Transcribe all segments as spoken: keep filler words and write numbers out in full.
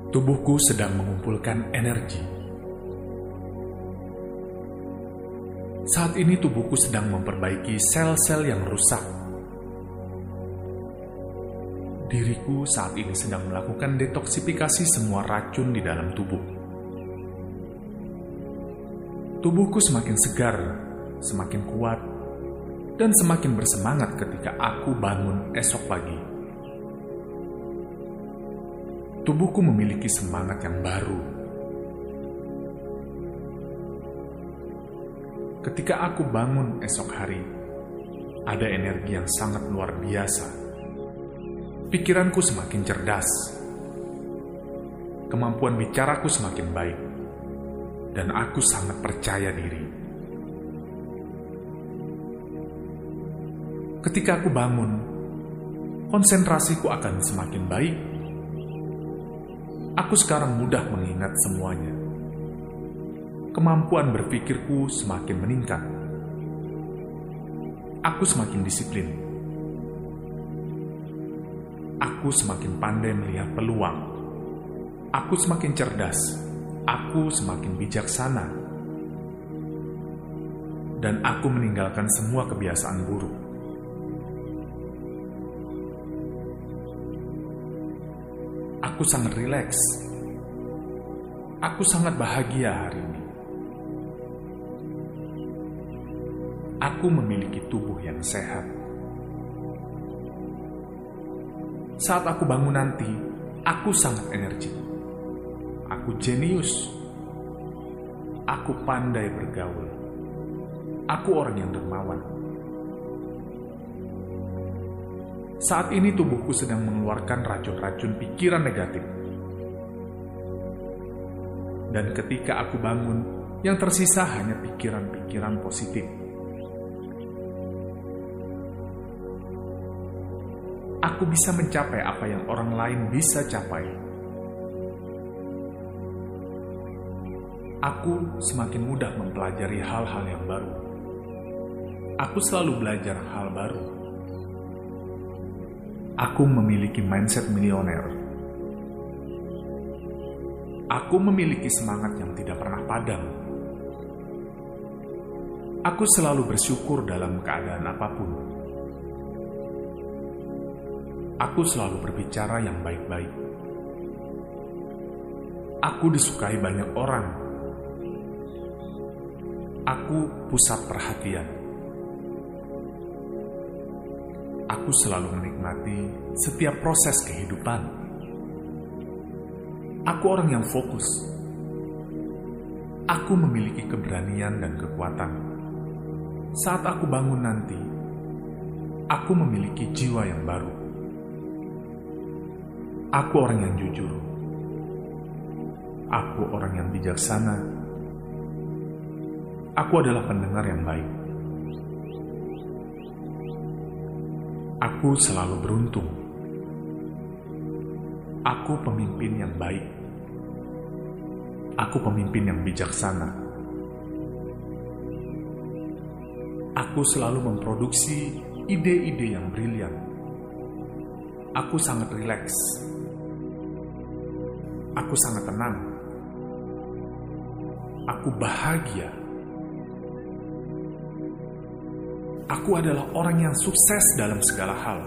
Tubuhku sedang mengumpulkan energi. Saat ini tubuhku sedang memperbaiki sel-sel yang rusak. Diriku saat ini sedang melakukan detoksifikasi semua racun di dalam tubuh. Tubuhku semakin segar, semakin kuat, dan semakin bersemangat ketika aku bangun esok pagi. Tubuhku memiliki semangat yang baru. Ketika aku bangun esok hari, ada energi yang sangat luar biasa. Pikiranku semakin cerdas. Kemampuan bicaraku semakin baik. Dan aku sangat percaya diri. Ketika aku bangun, konsentrasiku akan semakin baik. Aku sekarang mudah mengingat semuanya. Kemampuan berpikirku semakin meningkat. Aku semakin disiplin. Aku semakin pandai melihat peluang. Aku semakin cerdas. Aku semakin bijaksana. Dan aku meninggalkan semua kebiasaan buruk. Aku sangat rileks. Aku sangat bahagia hari ini. Aku memiliki tubuh yang sehat. Saat aku bangun nanti, aku sangat energik. Aku jenius. Aku pandai bergaul. Aku orang yang dermawan. Saat ini tubuhku sedang mengeluarkan racun-racun pikiran negatif. Dan ketika aku bangun, yang tersisa hanya pikiran-pikiran positif. Aku bisa mencapai apa yang orang lain bisa capai. Aku semakin mudah mempelajari hal-hal yang baru. Aku selalu belajar hal baru. Aku memiliki mindset milioner. Aku memiliki semangat yang tidak pernah padam. Aku selalu bersyukur dalam keadaan apapun. Aku selalu berbicara yang baik-baik. Aku disukai banyak orang. Aku pusat perhatian. Aku selalu menikmati setiap proses kehidupan. Aku orang yang fokus. Aku memiliki keberanian dan kekuatan. Saat aku bangun nanti, aku memiliki jiwa yang baru. Aku orang yang jujur. Aku orang yang bijaksana. Aku adalah pendengar yang baik. Aku selalu beruntung. Aku pemimpin yang baik. Aku pemimpin yang bijaksana. Aku selalu memproduksi ide-ide yang brilian. Aku sangat rileks. Aku sangat tenang. Aku bahagia. Aku adalah orang yang sukses dalam segala hal.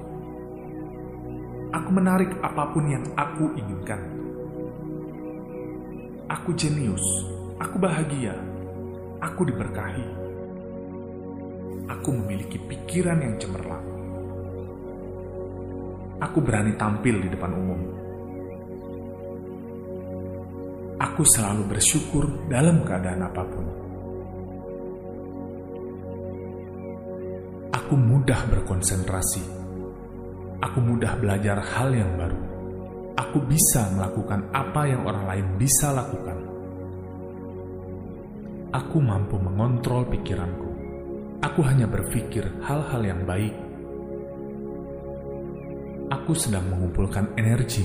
Aku menarik apapun yang aku inginkan. Aku jenius. Aku bahagia. Aku diberkahi. Aku memiliki pikiran yang cemerlang. Aku berani tampil di depan umum. Aku selalu bersyukur dalam keadaan apapun. Aku mudah berkonsentrasi. Aku mudah belajar hal yang baru. Aku bisa melakukan apa yang orang lain bisa lakukan. Aku mampu mengontrol pikiranku. Aku hanya berpikir hal-hal yang baik. Aku sedang mengumpulkan energi.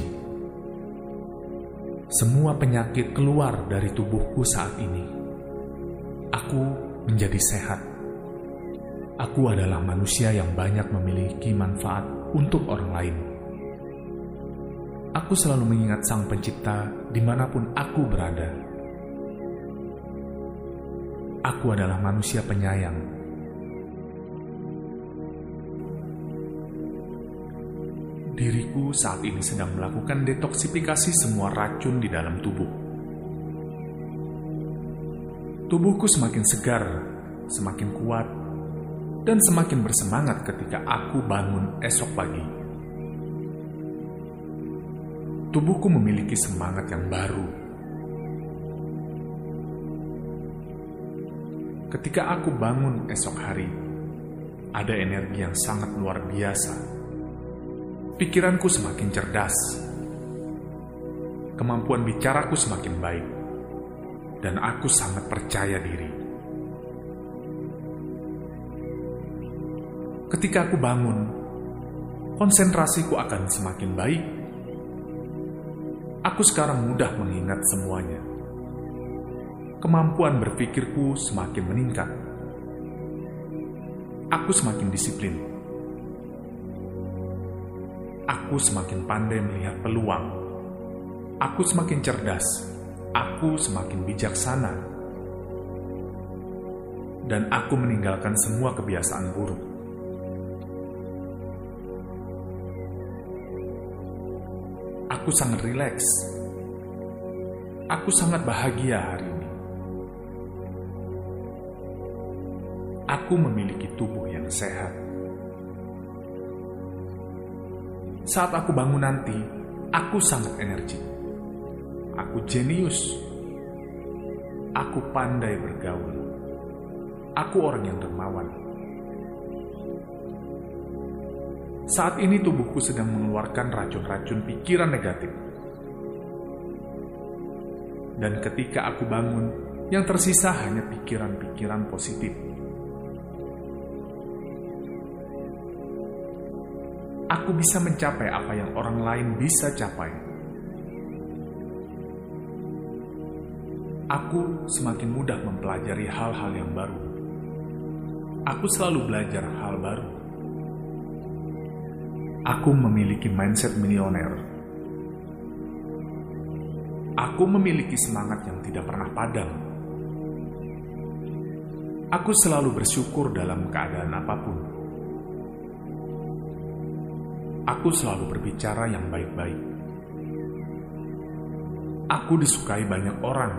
Semua penyakit keluar dari tubuhku saat ini. Aku menjadi sehat. Aku adalah manusia yang banyak memiliki manfaat untuk orang lain. Aku selalu mengingat Sang Pencipta dimanapun aku berada. Aku adalah manusia penyayang. Diriku saat ini sedang melakukan detoksifikasi semua racun di dalam tubuh. Tubuhku semakin segar, semakin kuat, dan semakin bersemangat ketika aku bangun esok pagi. Tubuhku memiliki semangat yang baru. Ketika aku bangun esok hari, ada energi yang sangat luar biasa. Pikiranku semakin cerdas. Kemampuan bicaraku semakin baik. Dan aku sangat percaya diri. Ketika aku bangun, konsentrasiku akan semakin baik. Aku sekarang mudah mengingat semuanya. Kemampuan berpikirku semakin meningkat. Aku semakin disiplin. Aku semakin pandai melihat peluang. Aku semakin cerdas. Aku semakin bijaksana. Dan aku meninggalkan semua kebiasaan buruk. Aku sangat rileks. Aku sangat bahagia hari ini. Aku memiliki tubuh yang sehat. Saat aku bangun nanti, aku sangat energi. Aku jenius. Aku pandai bergaul. Aku orang yang dermawan. Saat ini tubuhku sedang mengeluarkan racun-racun pikiran negatif. Dan ketika aku bangun, yang tersisa hanya pikiran-pikiran positif. Aku bisa mencapai apa yang orang lain bisa capai. Aku semakin mudah mempelajari hal-hal yang baru. Aku selalu belajar hal baru. Aku memiliki mindset milioner. Aku memiliki semangat yang tidak pernah padam. Aku selalu bersyukur dalam keadaan apapun. Aku selalu berbicara yang baik-baik. Aku disukai banyak orang.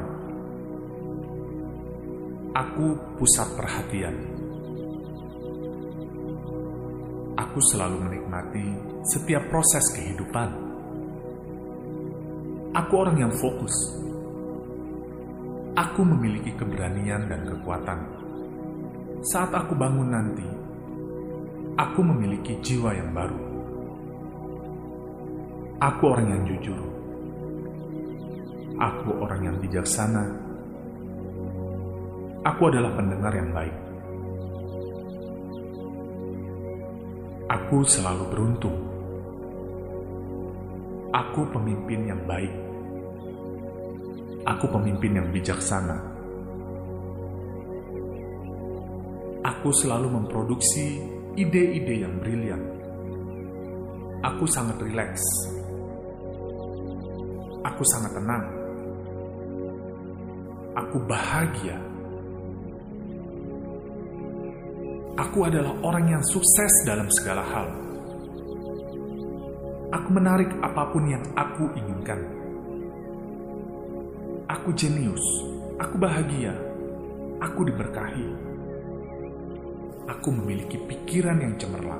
Aku pusat perhatian. Aku selalu menikmati setiap proses kehidupan. Aku orang yang fokus. Aku memiliki keberanian dan kekuatan. Saat aku bangun nanti, aku memiliki jiwa yang baru. Aku orang yang jujur. Aku orang yang bijaksana. Aku adalah pendengar yang baik. Aku selalu beruntung. Aku pemimpin yang baik. Aku pemimpin yang bijaksana. Aku selalu memproduksi ide-ide yang brilian. Aku sangat rileks. Aku sangat tenang. Aku bahagia. Aku adalah orang yang sukses dalam segala hal. Aku menarik apapun yang aku inginkan. Aku jenius. Aku bahagia. Aku diberkahi. Aku memiliki pikiran yang cemerlang.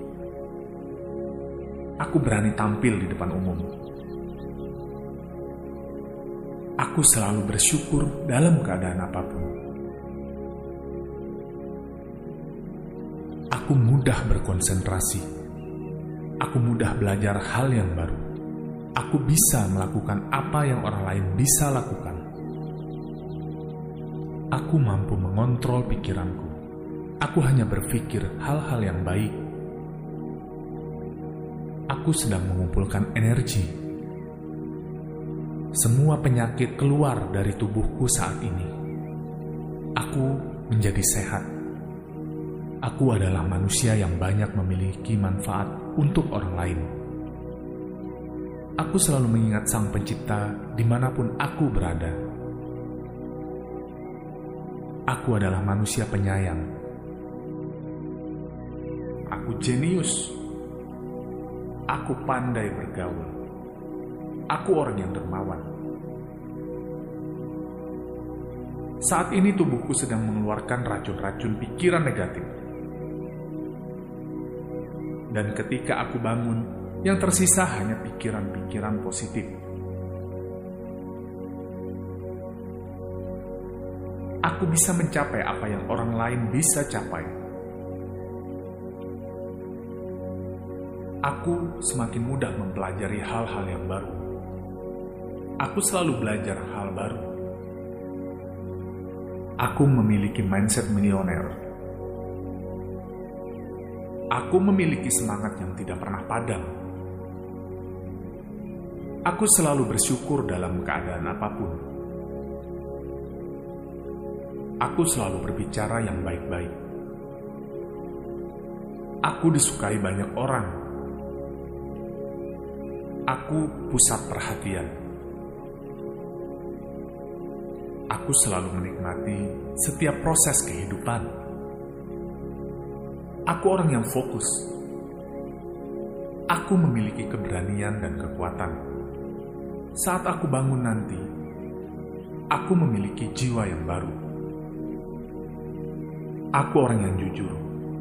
Aku berani tampil di depan umum. Aku selalu bersyukur dalam keadaan apapun. Aku mudah berkonsentrasi. Aku mudah belajar hal yang baru. Aku bisa melakukan apa yang orang lain bisa lakukan. Aku mampu mengontrol pikiranku. Aku hanya berpikir hal-hal yang baik. Aku sedang mengumpulkan energi. Semua penyakit keluar dari tubuhku saat ini. Aku menjadi sehat. Aku adalah manusia yang banyak memiliki manfaat untuk orang lain. Aku selalu mengingat Sang Pencipta dimanapun aku berada. Aku adalah manusia penyayang. Aku jenius. Aku pandai bergaul. Aku orang yang dermawan. Saat ini tubuhku sedang mengeluarkan racun-racun pikiran negatif. Dan ketika aku bangun, yang tersisa hanya pikiran-pikiran positif. Aku bisa mencapai apa yang orang lain bisa capai. Aku semakin mudah mempelajari hal-hal yang baru. Aku selalu belajar hal baru. Aku memiliki mindset milioner. Aku memiliki semangat yang tidak pernah padam. Aku selalu bersyukur dalam keadaan apapun. Aku selalu berbicara yang baik-baik. Aku disukai banyak orang. Aku pusat perhatian. Aku selalu menikmati setiap proses kehidupan. Aku orang yang fokus. Aku memiliki keberanian dan kekuatan. Saat aku bangun nanti, aku memiliki jiwa yang baru. Aku orang yang jujur.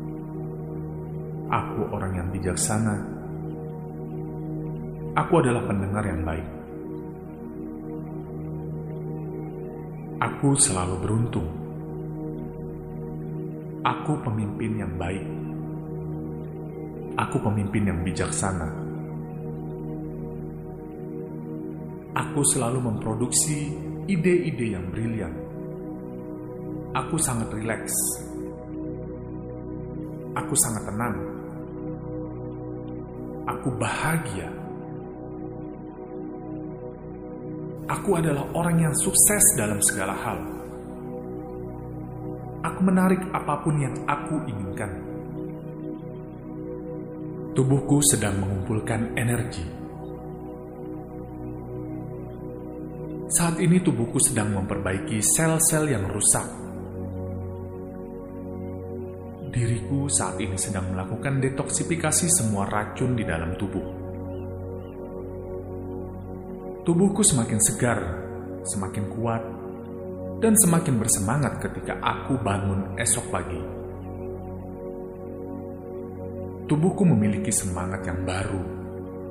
Aku orang yang bijaksana. Aku adalah pendengar yang baik. Aku selalu beruntung. Aku pemimpin yang baik. Aku pemimpin yang bijaksana. Aku selalu memproduksi ide-ide yang brilian. Aku sangat rileks. Aku sangat tenang. Aku bahagia. Aku adalah orang yang sukses dalam segala hal. Aku menarik apapun yang aku inginkan. Tubuhku sedang mengumpulkan energi. Saat ini tubuhku sedang memperbaiki sel-sel yang rusak. Diriku saat ini sedang melakukan detoksifikasi semua racun di dalam tubuh. Tubuhku semakin segar, semakin kuat, dan semakin bersemangat ketika aku bangun esok pagi. Tubuhku memiliki semangat yang baru.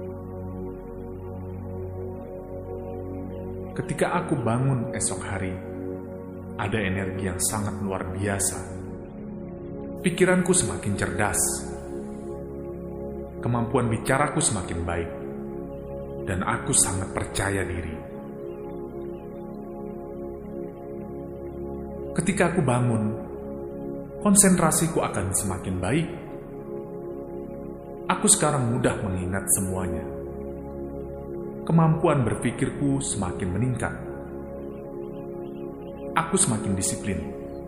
Ketika aku bangun esok hari, ada energi yang sangat luar biasa. Pikiranku semakin cerdas. Kemampuan bicaraku semakin baik. Dan aku sangat percaya diri. Ketika aku bangun, konsentrasiku akan semakin baik. Aku sekarang mudah mengingat semuanya. Kemampuan berpikirku semakin meningkat. Aku semakin disiplin.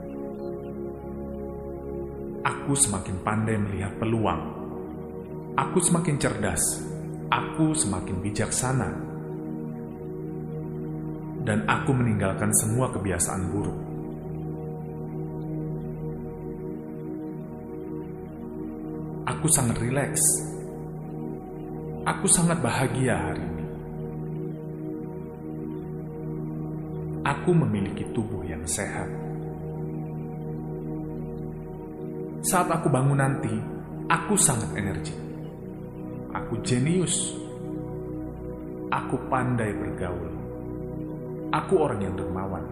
Aku semakin pandai melihat peluang. Aku semakin cerdas. Aku semakin bijaksana. Dan aku meninggalkan semua kebiasaan buruk. Aku sangat rileks. Aku sangat bahagia hari ini. Aku memiliki tubuh yang sehat. Saat aku bangun nanti, aku sangat energi. Aku jenius. Aku pandai bergaul. Aku orang yang dermawan.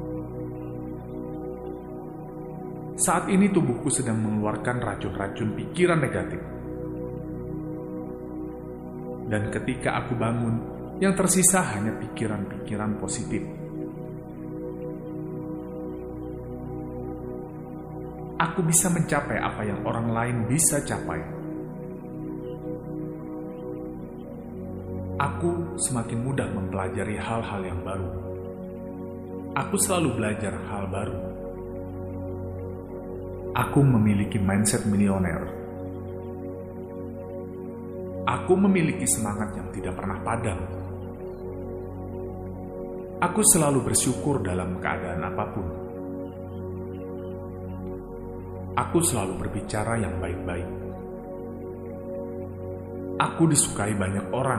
Saat ini tubuhku sedang mengeluarkan racun-racun pikiran negatif. Dan ketika aku bangun, yang tersisa hanya pikiran-pikiran positif. Aku bisa mencapai apa yang orang lain bisa capai. Aku semakin mudah mempelajari hal-hal yang baru. Aku selalu belajar hal baru. Aku memiliki mindset milioner. Aku memiliki semangat yang tidak pernah padam. Aku selalu bersyukur dalam keadaan apapun. Aku selalu berbicara yang baik-baik. Aku disukai banyak orang.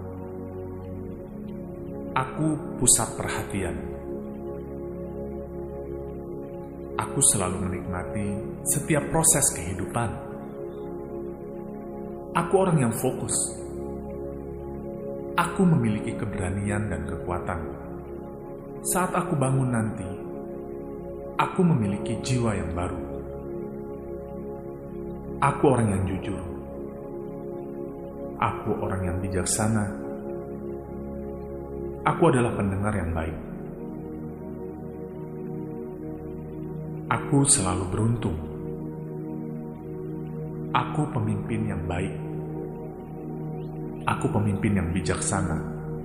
Aku pusat perhatian. Aku selalu menikmati setiap proses kehidupan. Aku orang yang fokus. Aku memiliki keberanian dan kekuatan. Saat aku bangun nanti, aku memiliki jiwa yang baru. Aku orang yang jujur. Aku orang yang bijaksana. Aku adalah pendengar yang baik. Aku selalu beruntung. Aku pemimpin yang baik. Aku pemimpin yang bijaksana.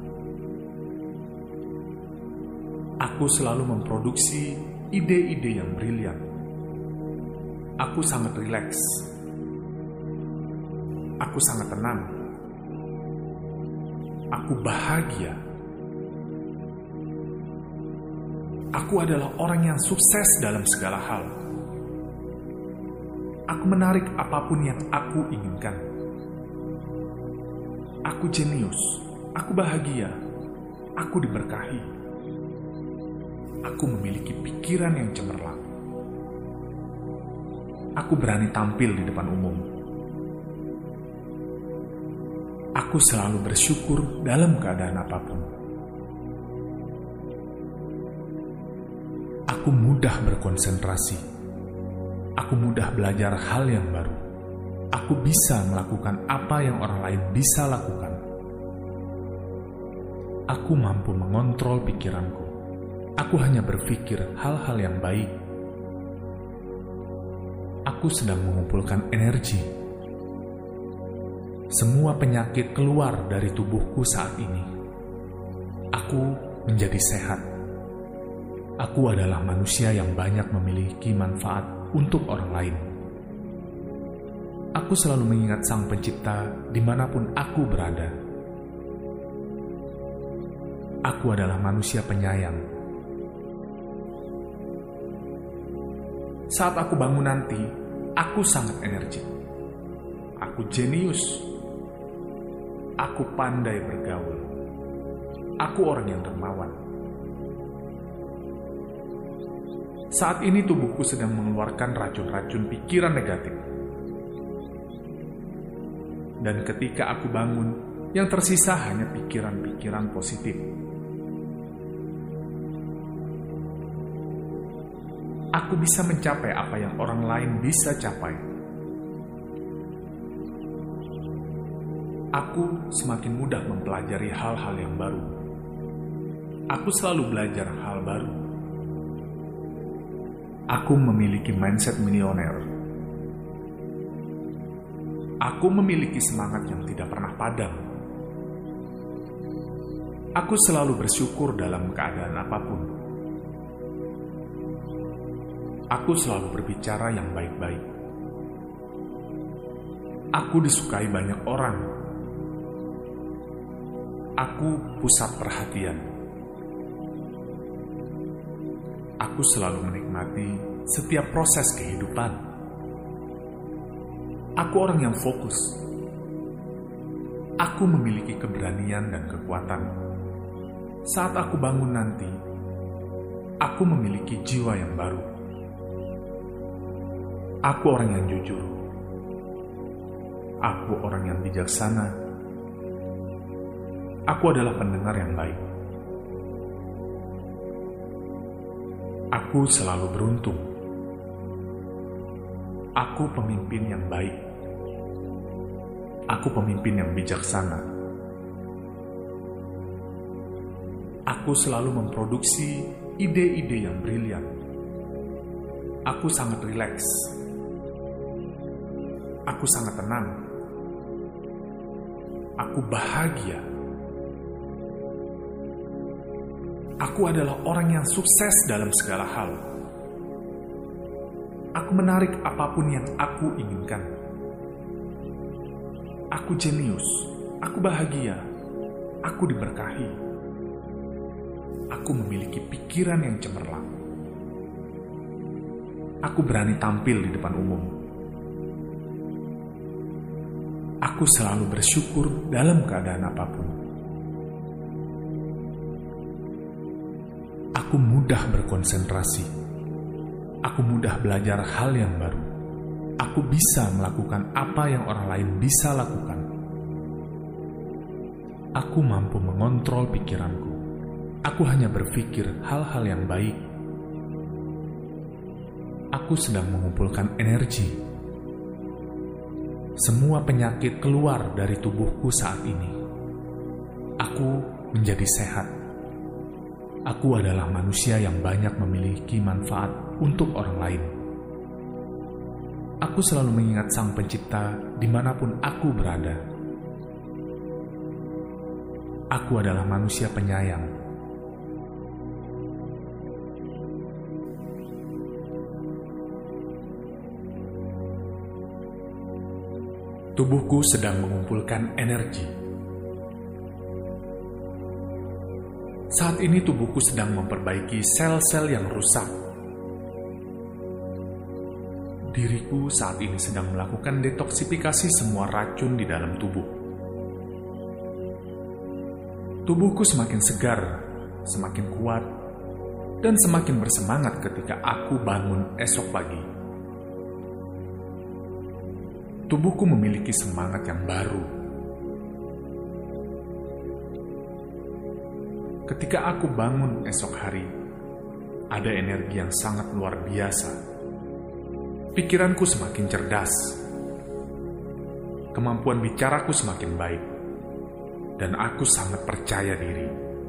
Aku selalu memproduksi ide-ide yang brilian. Aku sangat rileks. Aku sangat tenang. Aku bahagia. Aku adalah orang yang sukses dalam segala hal. Aku menarik apapun yang aku inginkan. Aku jenius. Aku bahagia. Aku diberkahi. Aku memiliki pikiran yang cemerlang. Aku berani tampil di depan umum. Aku selalu bersyukur dalam keadaan apapun. Aku mudah berkonsentrasi. Aku mudah belajar hal yang baru. Aku bisa melakukan apa yang orang lain bisa lakukan. Aku mampu mengontrol pikiranku. Aku hanya berpikir hal-hal yang baik. Aku sedang mengumpulkan energi. Semua penyakit keluar dari tubuhku saat ini. Aku menjadi sehat. Aku adalah manusia yang banyak memiliki manfaat untuk orang lain. Aku selalu mengingat Sang Pencipta dimanapun aku berada. Aku adalah manusia penyayang. Saat aku bangun nanti, aku sangat energik. Aku jenius. Aku pandai bergaul. Aku orang yang dermawan. Saat ini tubuhku sedang mengeluarkan racun-racun pikiran negatif. Dan ketika aku bangun, yang tersisa hanya pikiran-pikiran positif. Aku bisa mencapai apa yang orang lain bisa capai. Aku semakin mudah mempelajari hal-hal yang baru. Aku selalu belajar hal baru. Aku memiliki mindset milioner. Aku memiliki semangat yang tidak pernah padam. Aku selalu bersyukur dalam keadaan apapun. Aku selalu berbicara yang baik-baik. Aku disukai banyak orang. Aku pusat perhatian. Aku selalu menikmati setiap proses kehidupan. Aku orang yang fokus. Aku memiliki keberanian dan kekuatan. Saat aku bangun nanti, aku memiliki jiwa yang baru. Aku orang yang jujur. Aku orang yang bijaksana. Aku adalah pendengar yang baik. Aku selalu beruntung. Aku pemimpin yang baik. Aku pemimpin yang bijaksana. Aku selalu memproduksi ide-ide yang brilian. Aku sangat rileks. Aku sangat tenang. Aku bahagia. Aku adalah orang yang sukses dalam segala hal. Aku menarik apapun yang aku inginkan. Aku jenius, aku bahagia, aku diberkahi. Aku memiliki pikiran yang cemerlang. Aku berani tampil di depan umum. Aku selalu bersyukur dalam keadaan apapun. Aku mudah berkonsentrasi. Aku mudah belajar hal yang baru. Aku bisa melakukan apa yang orang lain bisa lakukan. Aku mampu mengontrol pikiranku. Aku hanya berpikir hal-hal yang baik. Aku sedang mengumpulkan energi. Semua penyakit keluar dari tubuhku saat ini. Aku menjadi sehat. Aku adalah manusia yang banyak memiliki manfaat untuk orang lain. Aku selalu mengingat Sang Pencipta dimanapun aku berada. Aku adalah manusia penyayang. Tubuhku sedang mengumpulkan energi. Saat ini tubuhku sedang memperbaiki sel-sel yang rusak. Diriku saat ini sedang melakukan detoksifikasi semua racun di dalam tubuh. Tubuhku semakin segar, semakin kuat, dan semakin bersemangat ketika aku bangun esok pagi. Tubuhku memiliki semangat yang baru. Ketika aku bangun esok hari, ada energi yang sangat luar biasa. Pikiranku semakin cerdas, kemampuan bicaraku semakin baik, dan aku sangat percaya diri.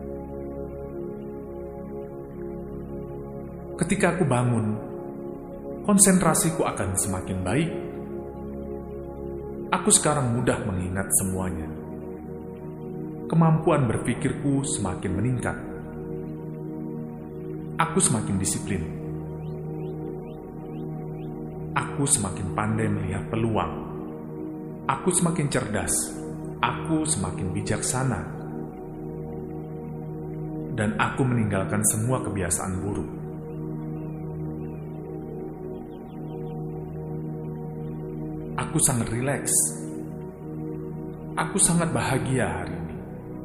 Ketika aku bangun, konsentrasiku akan semakin baik. Aku sekarang mudah mengingat semuanya. Kemampuan berpikirku semakin meningkat. Aku semakin disiplin. Aku semakin pandai melihat peluang. Aku semakin cerdas. Aku semakin bijaksana. Dan aku meninggalkan semua kebiasaan buruk. Aku sangat rileks. Aku sangat bahagia hari ini.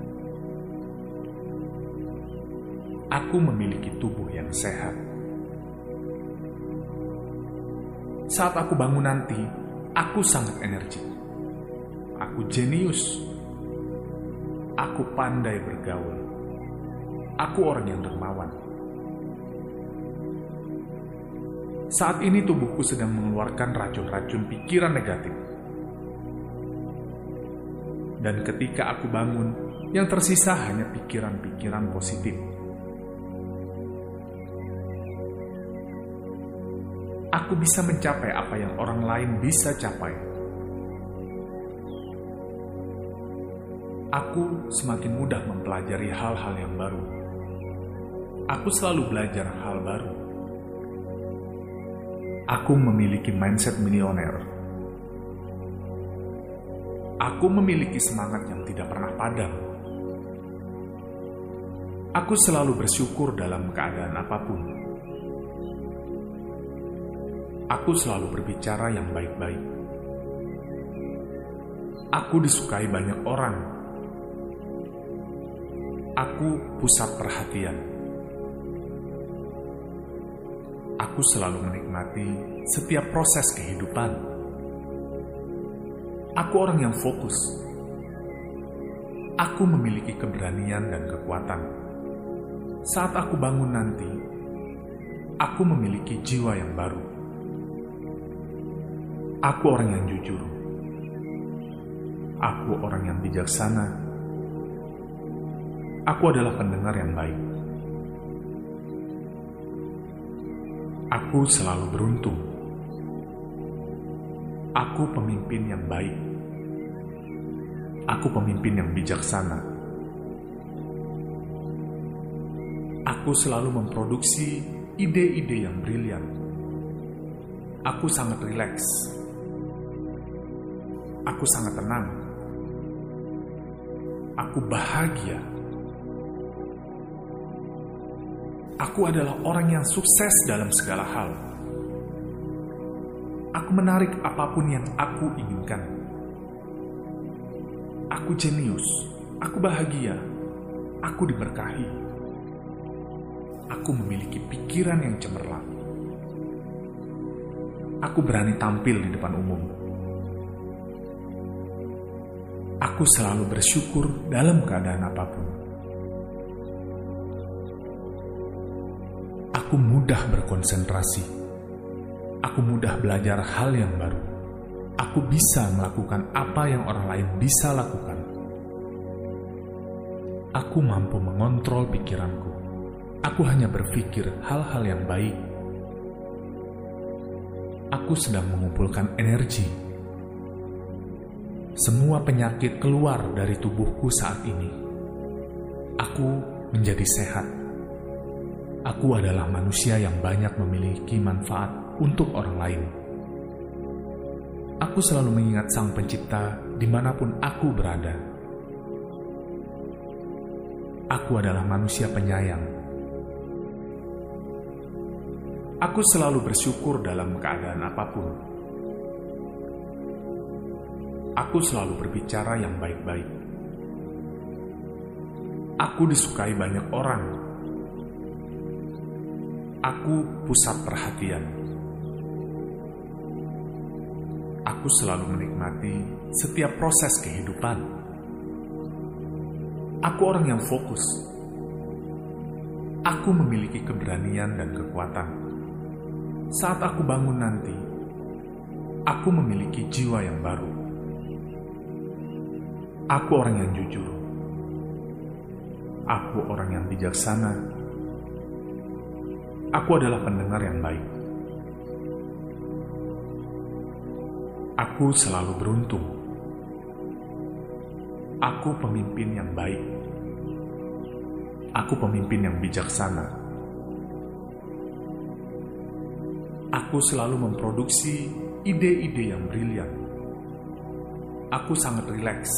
Aku memiliki tubuh yang sehat. Saat aku bangun nanti, aku sangat energik. Aku jenius. Aku pandai bergaul. Aku orang yang dermawan. Saat ini tubuhku sedang mengeluarkan racun-racun pikiran negatif. Dan ketika aku bangun, yang tersisa hanya pikiran-pikiran positif. Aku bisa mencapai apa yang orang lain bisa capai. Aku semakin mudah mempelajari hal-hal yang baru. Aku selalu belajar hal baru. Aku memiliki mindset milioner. Aku memiliki semangat yang tidak pernah padam. Aku selalu bersyukur dalam keadaan apapun. Aku selalu berbicara yang baik-baik. Aku disukai banyak orang. Aku pusat perhatian. Aku selalu menikmati setiap proses kehidupan. Aku orang yang fokus. Aku memiliki keberanian dan kekuatan. Saat aku bangun nanti, aku memiliki jiwa yang baru. Aku orang yang jujur. Aku orang yang bijaksana. Aku adalah pendengar yang baik. Aku selalu beruntung. Aku pemimpin yang baik. Aku pemimpin yang bijaksana. Aku selalu memproduksi ide-ide yang brilian. Aku sangat rileks. Aku sangat tenang. Aku bahagia. Aku adalah orang yang sukses dalam segala hal. Aku menarik apapun yang aku inginkan. Aku jenius. Aku bahagia. Aku diberkahi. Aku memiliki pikiran yang cemerlang. Aku berani tampil di depan umum. Aku selalu bersyukur dalam keadaan apapun. Aku mudah berkonsentrasi. Aku mudah belajar hal yang baru. Aku bisa melakukan apa yang orang lain bisa lakukan. Aku mampu mengontrol pikiranku. Aku hanya berpikir hal-hal yang baik. Aku sedang mengumpulkan energi. Semua penyakit keluar dari tubuhku saat ini. Aku menjadi sehat. Aku adalah manusia yang banyak memiliki manfaat untuk orang lain. Aku selalu mengingat Sang Pencipta dimanapun aku berada. Aku adalah manusia penyayang. Aku selalu bersyukur dalam keadaan apapun. Aku selalu berbicara yang baik-baik. Aku disukai banyak orang. Aku pusat perhatian. Aku selalu menikmati setiap proses kehidupan. Aku orang yang fokus. Aku memiliki keberanian dan kekuatan. Saat aku bangun nanti, aku memiliki jiwa yang baru. Aku orang yang jujur. Aku orang yang bijaksana. Aku adalah pendengar yang baik. Aku selalu beruntung. Aku pemimpin yang baik. Aku pemimpin yang bijaksana. Aku selalu memproduksi ide-ide yang brilian. Aku sangat rileks.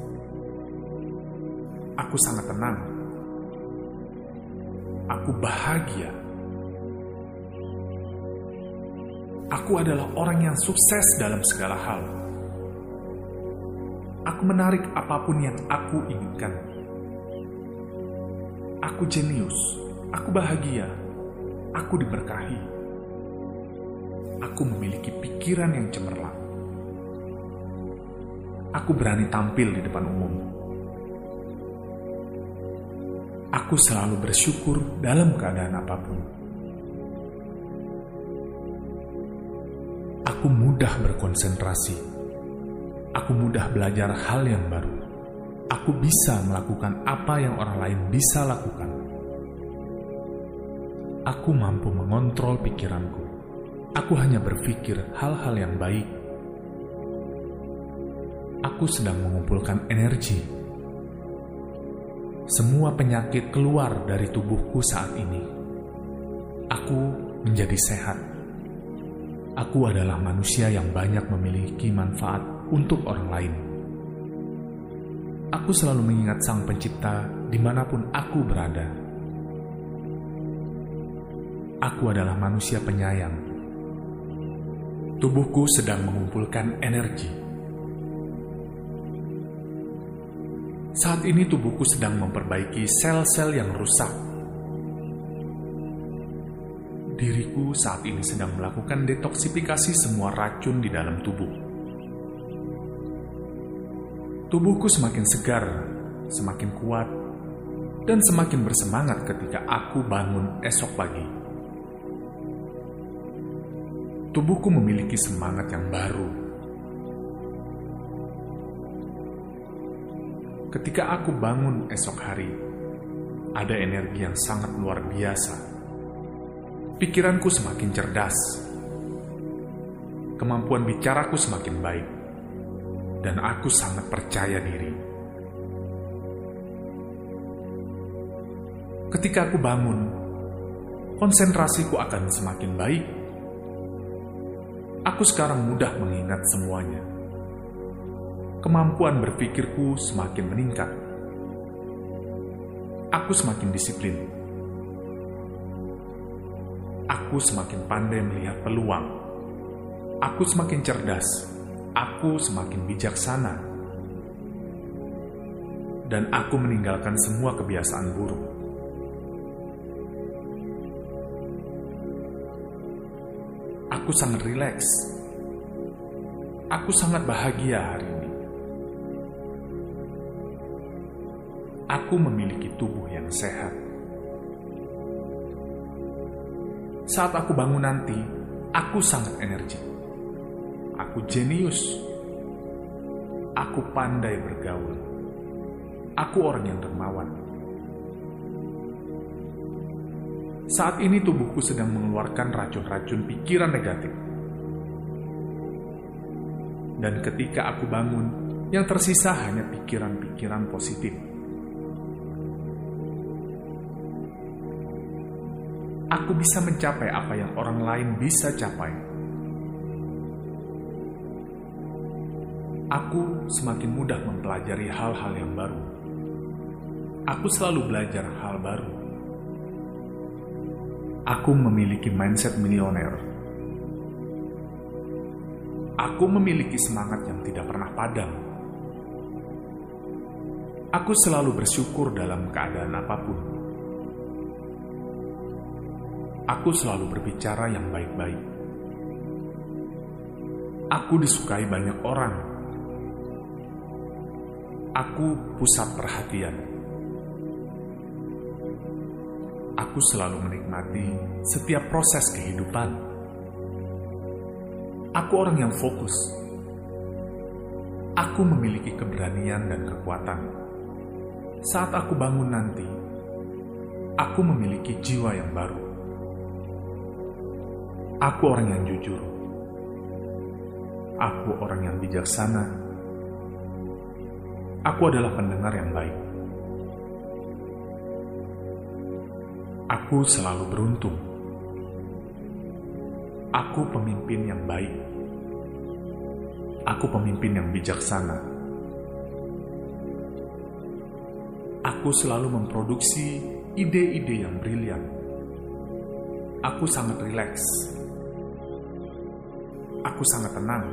Aku sangat tenang. Aku bahagia. Aku adalah orang yang sukses dalam segala hal. Aku menarik apapun yang aku inginkan. Aku jenius. Aku bahagia. Aku diberkahi. Aku memiliki pikiran yang cemerlang. Aku berani tampil di depan umum. Aku selalu bersyukur dalam keadaan apapun. Aku mudah berkonsentrasi. Aku mudah belajar hal yang baru. Aku bisa melakukan apa yang orang lain bisa lakukan. Aku mampu mengontrol pikiranku. Aku hanya berpikir hal-hal yang baik. Aku sedang mengumpulkan energi. Semua penyakit keluar dari tubuhku saat ini. Aku menjadi sehat. Aku adalah manusia yang banyak memiliki manfaat untuk orang lain. Aku selalu mengingat Sang Pencipta dimanapun aku berada. Aku adalah manusia penyayang. Tubuhku sedang mengumpulkan energi. Saat ini tubuhku sedang memperbaiki sel-sel yang rusak. Diriku saat ini sedang melakukan detoksifikasi semua racun di dalam tubuh. Tubuhku semakin segar, semakin kuat, dan semakin bersemangat ketika aku bangun esok pagi. Tubuhku memiliki semangat yang baru. Ketika aku bangun esok hari, ada energi yang sangat luar biasa. Pikiranku semakin cerdas. Kemampuan bicaraku semakin baik. Dan aku sangat percaya diri. Ketika aku bangun, konsentrasiku akan semakin baik. Aku sekarang mudah mengingat semuanya. Kemampuan berpikirku semakin meningkat. Aku semakin disiplin. Aku semakin pandai melihat peluang. Aku semakin cerdas. Aku semakin bijaksana. Dan aku meninggalkan semua kebiasaan buruk. Aku sangat rileks. Aku sangat bahagia hari ini. Aku memiliki tubuh yang sehat. Saat aku bangun nanti, aku sangat energi. Aku jenius. Aku pandai bergaul. Aku orang yang dermawan. Saat ini tubuhku sedang mengeluarkan racun-racun pikiran negatif. Dan ketika aku bangun, yang tersisa hanya pikiran-pikiran positif. Aku bisa mencapai apa yang orang lain bisa capai. Aku semakin mudah mempelajari hal-hal yang baru. Aku selalu belajar hal baru. Aku memiliki mindset milioner. Aku memiliki semangat yang tidak pernah padam. Aku selalu bersyukur dalam keadaan apapun. Aku selalu berbicara yang baik-baik. Aku disukai banyak orang. Aku pusat perhatian. Aku selalu menikmati setiap proses kehidupan. Aku orang yang fokus. Aku memiliki keberanian dan kekuatan. Saat aku bangun nanti, aku memiliki jiwa yang baru. Aku orang yang jujur. Aku orang yang bijaksana. Aku adalah pendengar yang baik. Aku selalu beruntung. Aku pemimpin yang baik. Aku pemimpin yang bijaksana. Aku selalu memproduksi ide-ide yang brilian. Aku sangat rileks. Aku sangat tenang.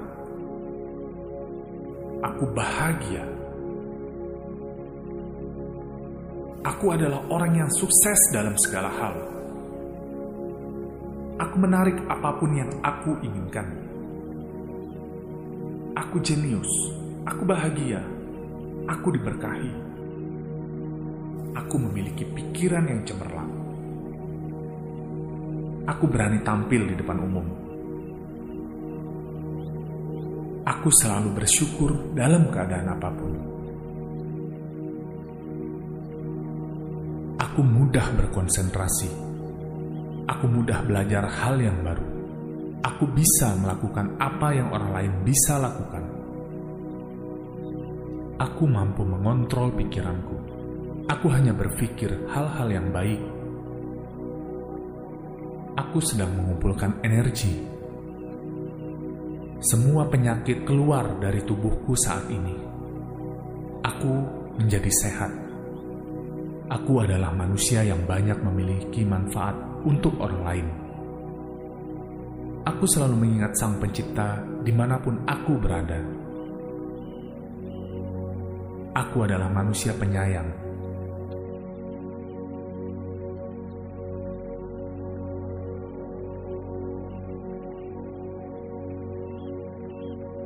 Aku bahagia. Aku adalah orang yang sukses dalam segala hal. Aku menarik apapun yang aku inginkan. Aku jenius. Aku bahagia. Aku diberkahi. Aku memiliki pikiran yang cemerlang. Aku berani tampil di depan umum. Aku selalu bersyukur dalam keadaan apapun. Aku mudah berkonsentrasi. Aku mudah belajar hal yang baru. Aku bisa melakukan apa yang orang lain bisa lakukan. Aku mampu mengontrol pikiranku. Aku hanya berpikir hal-hal yang baik. Aku sedang mengumpulkan energi. Semua penyakit keluar dari tubuhku saat ini. Aku menjadi sehat. Aku adalah manusia yang banyak memiliki manfaat untuk orang lain. Aku selalu mengingat Sang Pencipta dimanapun aku berada. Aku adalah manusia penyayang